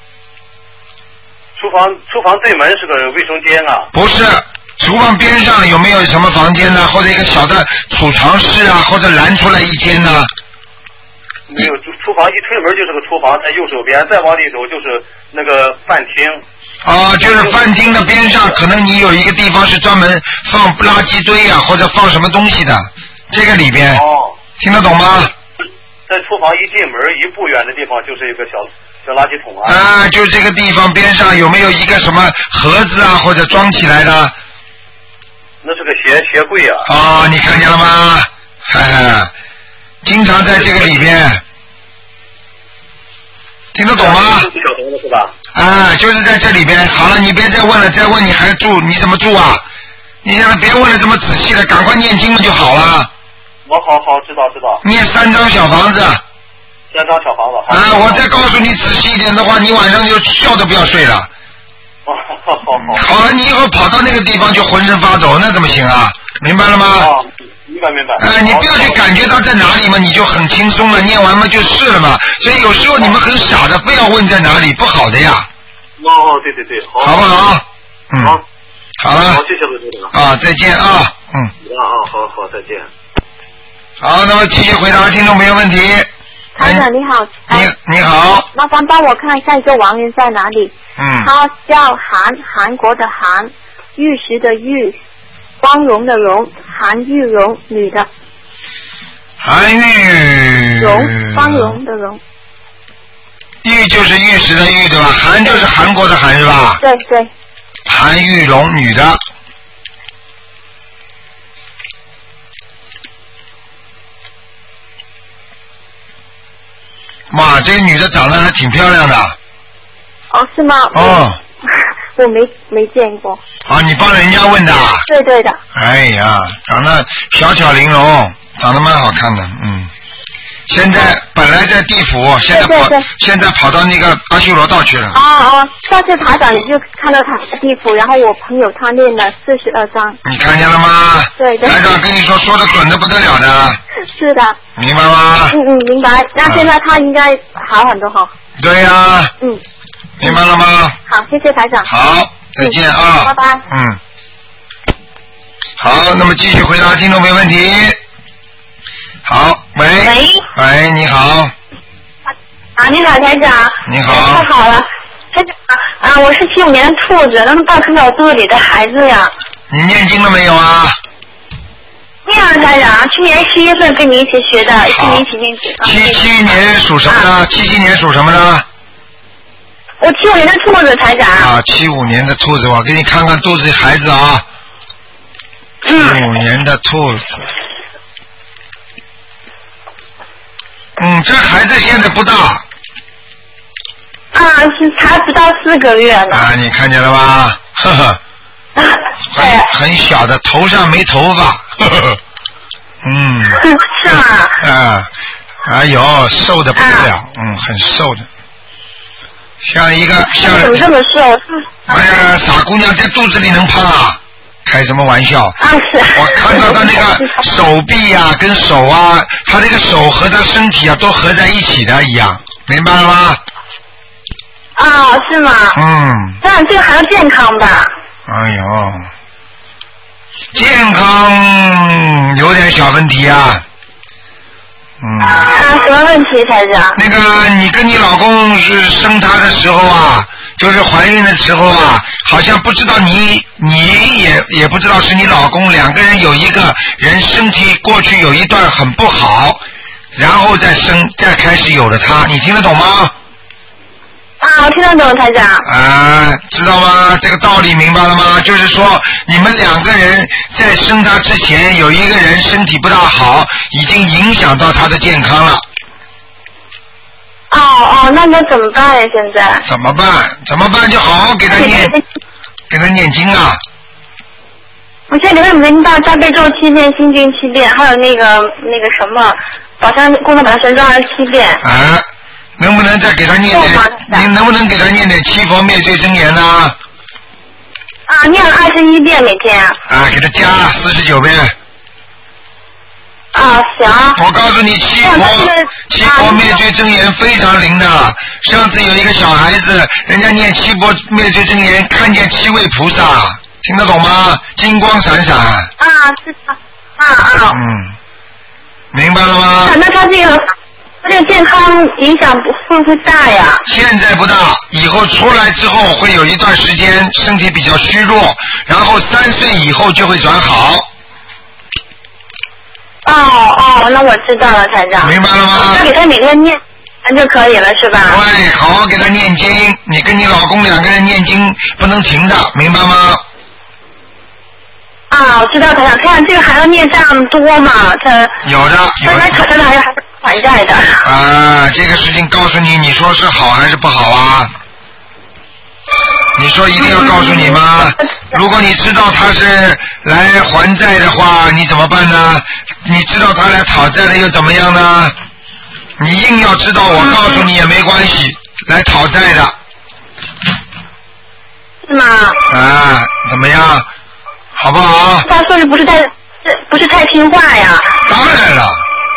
厨房厨房对门是个卫生间啊。 不是，厨房边上有没有什么房间呢？或者一个小的储藏室啊，或者拦出来一间呢？ 没有，厨房一推门就是个厨房，在右手边，再往里走就是那个饭厅。 啊，就是饭厅的边上，可能你有一个地方是专门放垃圾堆啊，或者放什么东西的，这个里边。 哦。 听得懂吗？ 在厨房一进门一步远的地方就是一个小小垃圾桶啊。 啊，就这个地方边上有没有一个什么盒子啊，或者装起来的？ 那是个鞋鞋柜啊。 哦，你看见了吗？哎，经常在这个里边。听得懂吗？ 不晓得了是吧？ 啊，就是在这里边。好了，你别再问了，再问你还住，你怎么住啊？你现在别问了这么仔细了，赶快念经了就好了。 我好好知道知道。 念三张小房子。 三张小房子。 啊，我再告诉你仔细一点的话，你晚上就觉都不要睡了。 哦，好好好。 好了，你以后跑到那个地方就浑身发抖，那怎么行啊？明白了吗？ 哦，明白明白。 哎、呃，你不要去感觉到在哪里嘛，你就很轻松了，念完嘛就是了嘛。所以有时候你们很傻的，非要问在哪里，不好的呀。 哦，对对对，好。 好不好？嗯。 好。 好了。 好，谢谢卢队长。 啊，再见啊。嗯。 啊啊，好好，再见。 好，那么继续回答听众朋友问题。 台长你好。 你你好。 麻烦帮我看一下一个亡人在哪里？ 嗯。 他叫韩，韩国的韩，玉石的玉，光荣的荣，韩玉荣，女的。 韩玉。 荣，光荣的荣。 玉就是玉石的玉对吧？韩就是韩国的韩是吧？ 对对。 韩玉荣，女的。妈，这个女的长得还挺漂亮的。 哦，是吗？ 哦。 我没没见过。 啊，你帮人家问的？ 对对的。 哎呀，长得小巧玲珑，长得蛮好看的，嗯。现在本来在地府，现在跑， 对对对现在跑到那个阿修罗道去了。 哦哦，上次台长就看到他在地府，然后我朋友他念了四十二章。 你看见了吗？ 对对。 台长跟你说，说的准的不得了的。 是的。 明白吗？ 嗯嗯，明白。那现在他应该好很多哈。 对呀、啊。 嗯。 明白了吗？ 好，谢谢台长。 好，再见啊。 嗯、拜拜。 嗯。好，那么继续回答听众没问题。好，喂。 喂。 喂，你好。 啊，你好，台长。 你好。 太好了，台长啊，我是七五年的兔子，能不能帮看看我肚子里的孩子呀？ 你念经了没有啊？ 念了，台长，去年十月份跟你一起学的，跟你一起念经。 七七年属什么呢？七七年属什么呢？ 我七五年的兔子，台长。 啊，七五年的兔子，我给你看看肚子里孩子啊。七五年的兔子。嗯，这孩子现在不大。 啊，是才不到四个月呢。 啊，你看见了吧？呵呵。很很小的，头上没头发。呵呵。嗯。 是吗？ 啊，哎呦，瘦的不得了，啊、嗯，很瘦的。像一个像。 怎么这么瘦？ 哎呀，傻姑娘在肚子里能胖啊？开什么玩笑？ 啊是。 我看到她那个手臂呀、啊，跟手啊，她这个手和她身体啊都合在一起的一样，明白了吗？ 啊，是吗？ 嗯。 那这个孩子健康吧？ 哎呦，健康有点小问题啊。嗯。 啊，什么问题，台长？ 那个，你跟你老公是生他的时候啊，就是怀孕的时候啊，好像不知道你，你也也不知道是你老公，两个人有一个人身体过去有一段很不好，然后再生，再开始有了他，你听得懂吗？ 啊，我听得懂，台长。 啊，知道吗？这个道理明白了吗？就是说，你们两个人在生他之前，有一个人身体不大好，已经影响到他的健康了。 哦哦，那该怎么办呀？现在？ 怎么办？怎么办？就好好给他念，给他念经啊。 我现在给他念大大悲咒七遍，心经七遍，还有那个那个什么，宝山功德宝山神咒二十七遍。 啊。能不能再给他念点？你能不能给他念点七佛灭罪真言呢？ 啊，念了二十一遍每天。 啊，给他加四十九遍。 啊，行。 我告诉你，七佛七佛灭罪真言非常灵的。上次有一个小孩子，人家念七佛灭罪真言，看见七位菩萨，听得懂吗？金光闪闪。啊， 是的。啊啊。 嗯，明白了吗？ 那他这个这个健康影响会不会大呀？ 现在不大，以后出来之后会有一段时间身体比较虚弱，然后三岁以后就会转好。 哦哦，那我知道了，台长。 明白了吗？ 那给他每天念就可以了，是吧？ 对，好好给他念经。你跟你老公两个人念经不能停的，明白吗？ 啊，我知道，台长。台长，这个还要念这样多吗？他有的，有的。 那可能还是还债的。 啊，这个事情告诉你，你说是好还是不好啊？你说一定要告诉你吗？嗯、如果你知道他是来还债的话，你怎么办呢？你知道他来讨债的又怎么样呢？你硬要知道，我告诉你也没关系，嗯、来讨债的。 是吗？ 啊，怎么样？好不好？ 他说是不是太不是太听话呀？ 当然了。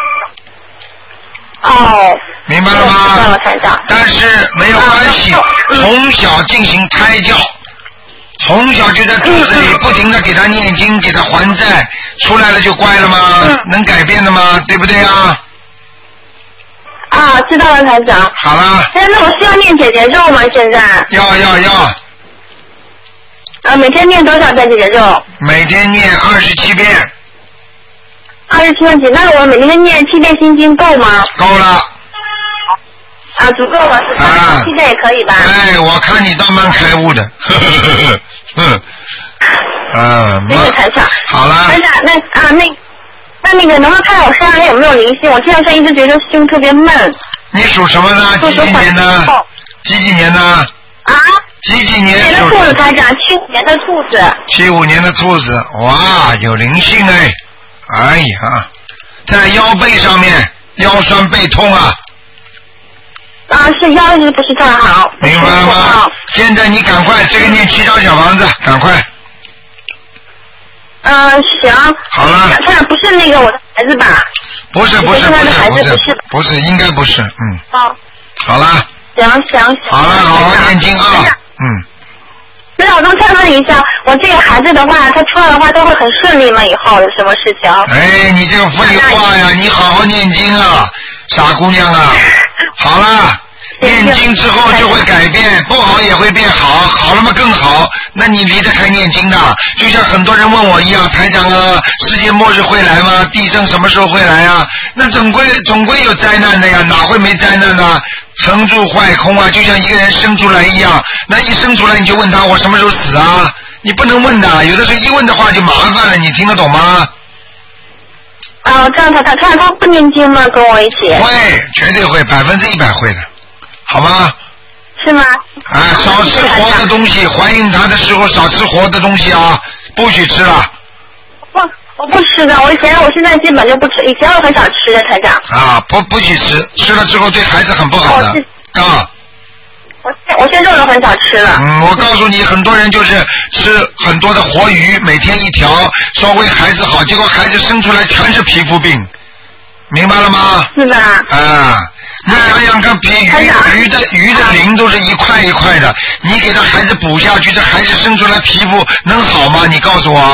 哦。 明白了吗？ 知道了，台长。 但是没有关系，啊嗯、从小进行胎教，从小就在肚子里不停的给他念经，给他还债，出来了就乖了吗？嗯、能改变的吗？对不对啊？ 啊，知道了，台长。 好了。 哎，那我需要念姐姐咒吗？现在？ 要要要。 啊，每天念多少遍姐姐咒？ 每天念二十七遍。 二十七遍几？那我每天念七遍心经够吗？ 够了。 啊，足够了，是吧？啊，七遍也可以吧？ 哎，我看你倒蛮开悟的，呵呵呵呵，嗯，啊， 谢谢台长。 好了。 台长，那啊那那那个能不能看我身上还有没有灵性？我这两天一直觉得胸特别闷。 你属什么呢？几几年的？几几年的？ 啊？ 几几年？ 年的兔子，台长，七五年的兔子。 七五年的兔子，哇，有灵性哎！哎呀，在腰背上面，腰酸背痛啊。 啊，是腰一直不是太好。 明白了吗？现在你赶快，这个念七张小房子，赶快。 嗯，行。 好了。 他不是那个我的孩子吧？ 不是不是不是不是不是，应该不是，嗯。 好。 好了。 行行行。 好了，好好念经啊，嗯。 那我能再问一下，我这个孩子的话，他出来的话都会很顺利吗？以后有什么事情？ 哎，你这个废话呀！你好好念经啊，傻姑娘啊！好了，念经之后就会改变，不好也会变好，好了嘛更好。那你离得开念经的，就像很多人问我一样，台长啊，世界末日会来吗？地震什么时候会来啊？那总归总归有灾难的呀，哪会没灾难呢？成住坏空啊，就像一个人生出来一样，那一生出来你就问他我什么时候死啊？你不能问的，有的时候一问的话就麻烦了，你听得懂吗？ 啊，这样他他他他不念经吗？跟我一起？ 会，绝对会，百分之一百会的，好吗？ 是吗？ 啊，少吃活的东西，怀孕他的时候少吃活的东西啊，不许吃了。 不，我不吃的，我以前我现在基本就不吃，以前我很少吃的，台长。 啊，不不许吃，吃了之后对孩子很不好的。啊。 我我现在肉都很少吃了。 嗯，我告诉你，很多人就是吃很多的活鱼，每天一条，稍微孩子好，结果孩子生出来全是皮肤病，明白了吗？ 是的。 啊，你想想看，比鱼鱼的鱼的鳞都是一块一块的，你给他孩子补下去，这孩子生出来皮肤能好吗？你告诉我。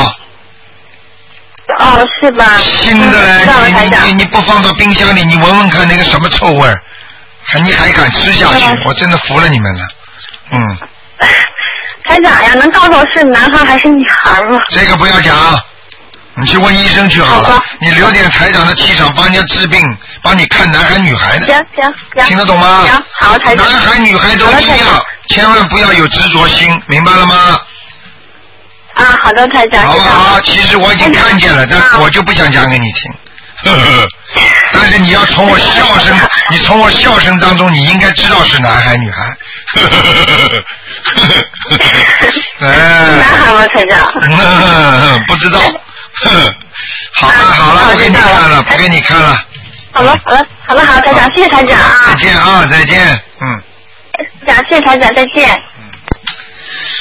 哦，是吧？ 新的嘞，你你你你不放到冰箱里，你闻闻看那个什么臭味儿。还你还敢吃下去？我真的服了你们了，嗯。 台长呀，能告诉我是男孩还是女孩吗？ 这个不要讲，你去问医生去好了。好你留点台长的气场，帮人家治病，帮你看男孩女孩的。 行行行。 听得懂吗？ 行，好，台长。 男孩女孩都一样，千万不要有执着心，明白了吗？ 啊，好的，台长。 好不好？其实我已经看见了，但是我就不想讲给你听。呵呵，但是你要从我笑声，你从我笑声当中，你应该知道是男孩女孩。呵呵呵呵哎， 男孩吗，台长？ 嗯，不知道。呵，好了好了，不给你看了，不给你看了。 好了好了好了好，台长，谢谢台长啊。 再见啊，再见，嗯。 台长，谢谢台长，再见。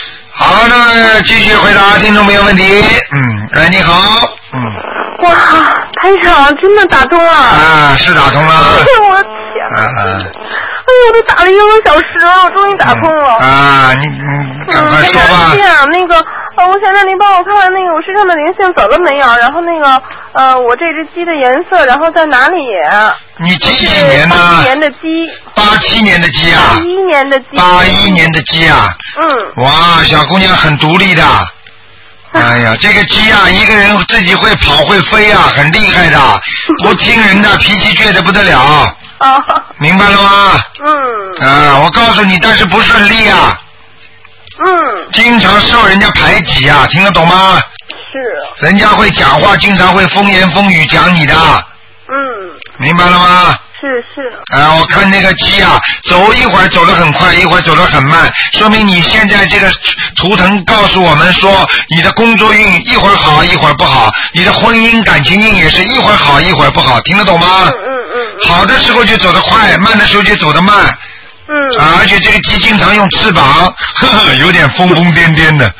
好，那么继续回答听众朋友问题。嗯，哎，你好，嗯。 哇，台长真的打通了。 啊，是打通了。 哎呦，我的天！ 啊啊！ 哎呦，都打了一个多小时了，我终于打通了。 嗯、啊，你你赶快说吧。 嗯，这样，那个，呃，我想让您帮我看看那个我身上的灵性走了没有，然后那个，呃，我这只鸡的颜色，然后在哪里？ 你几几年呢？ 八七年的鸡。 八七年的鸡啊。 八一年的鸡。 八一年的鸡啊。 嗯。 哇，小姑娘很独立的。哎呀，这个鸡啊，一个人自己会跑会飞啊，很厉害的，不听人的，脾气倔得不得了。 啊。 明白了吗？ 嗯。 啊，我告诉你，但是不顺利啊。 嗯。 经常受人家排挤啊，听得懂吗？ 是。 人家会讲话，经常会风言风语讲你的。 嗯。 明白了吗？ 是是。 啊，我看那个鸡啊，走一会儿走得很快，一会儿走得很慢，说明你现在这个图腾告诉我们说，你的工作运一会儿好一会儿不好，你的婚姻感情运也是一会儿好一会儿不好，听得懂吗？ 嗯嗯嗯。 好的时候就走得快，慢的时候就走得慢。 嗯。 啊，而且这个鸡经常用翅膀，呵呵，有点疯疯癫癫的。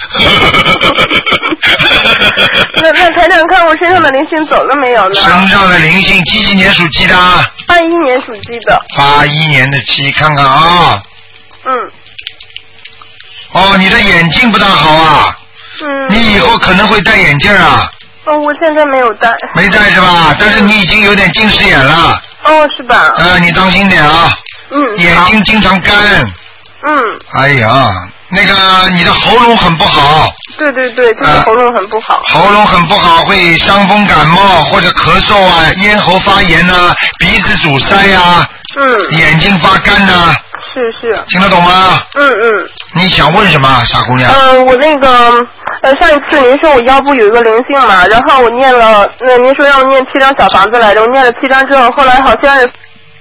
那那台长看我身上的灵性走了没有呢？ 身上的灵性，几几年属鸡的？ 八一年属鸡的。 八一年的鸡，看看啊。 嗯。 哦，你的眼睛不大好啊。 嗯。 你以后可能会戴眼镜啊。 哦，我现在没有戴。 没戴是吧？但是你已经有点近视眼了。 哦，是吧？ 啊、呃，你当心点啊。 嗯。 眼睛经常干。 嗯。 哎呀，那个你的喉咙很不好。 对对对，就是喉咙很不好。 呃、喉咙很不好，会伤风感冒或者咳嗽啊，咽喉发炎呐、啊，鼻子阻塞呀、啊。 嗯。 眼睛发干呐、啊。 是是。 听得懂吗？ 嗯嗯。 你想问什么，傻姑娘？ 嗯、呃，我那个呃，上一次您说我腰部有一个灵性嘛，然后我念了，那您说让我念七张小房子来着，我念了七张之后，后来好像是。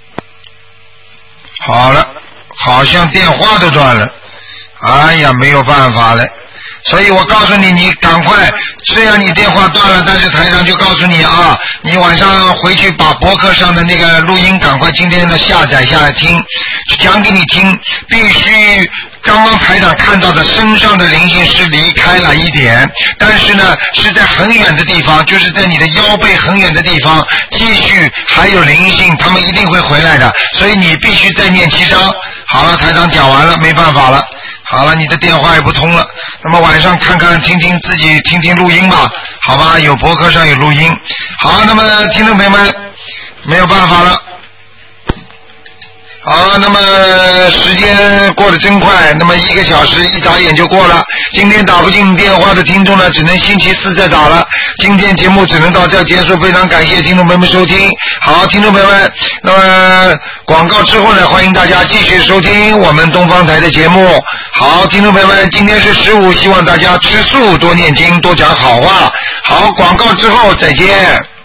好了，好像电话都断了，哎呀，没有办法了。所以我告诉你，你赶快，虽然你电话断了，但是台上就告诉你啊，你晚上回去把博客上的那个录音赶快今天的下载下来听，讲给你听，必须刚刚台长看到的身上的灵性是离开了一点，但是呢是在很远的地方，就是在你的腰背很远的地方继续还有灵性，他们一定会回来的，所以你必须再念七章。好了，台长讲完了，没办法了。好了，你的电话也不通了，那么晚上看看听听自己听听录音吧，好吧，有博客上有录音。好，那么听众朋友们没有办法了。好，那么时间过得真快，那么一个小时一眨眼就过了。今天打不进电话的听众呢，只能星期四再打了。今天节目只能到这结束，非常感谢听众朋友们收听。好，听众朋友们，那么广告之后呢，欢迎大家继续收听我们东方台的节目。好，听众朋友们，今天是十五，希望大家吃素，多念经，多讲好话。好，广告之后再见。